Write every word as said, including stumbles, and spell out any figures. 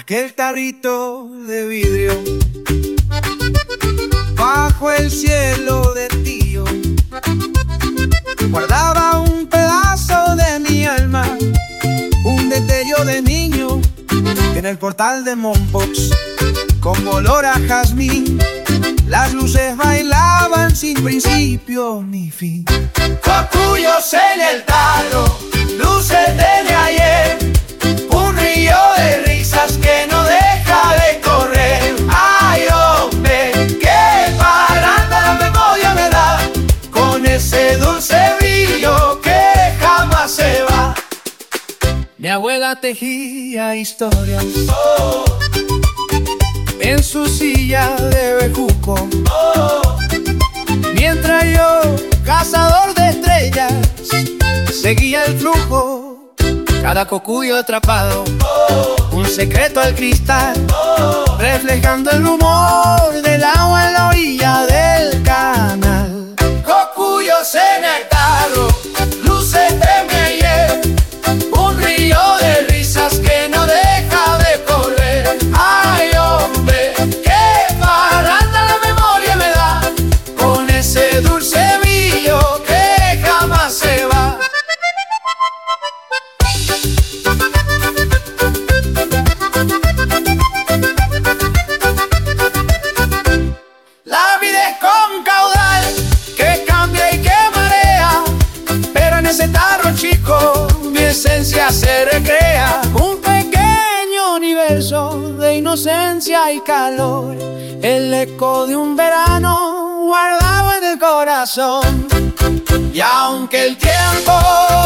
aquel tarrito de vidrio, bajo el cielo de tío, guardaba un pedazo de mi alma, un destello de niño, que en el portal de Mompox, con olor a jazmín, las luces bailaban sin principio ni fin. Cocuyos en el tarro, luces de ayer, un río de risas que no deja de correr. Ay, hombre, qué paranda la memoria me da, con ese dulce brillo que jamás se va. Mi abuela tejía historias, oh, en su silla de bejuco, oh, mientras yo, cazador de estrellas, seguía el flujo. Cada cocuyo atrapado, oh, un secreto al cristal, oh, reflejando el rumor del agua en la orilla del canal. Cocuyos en el tarro, luces de mi ayer, un río de risas que no deja de correr. Ay, hombre, qué paranda la memoria me da, con ese dulce brillo que jamás se va. La vida es con caudal que cambia y que marea, pero en ese tarro chico mi esencia se recrea. Un pequeño universo de inocencia y calor, el eco de un verano guardado en el corazón. Y aunque el tiempo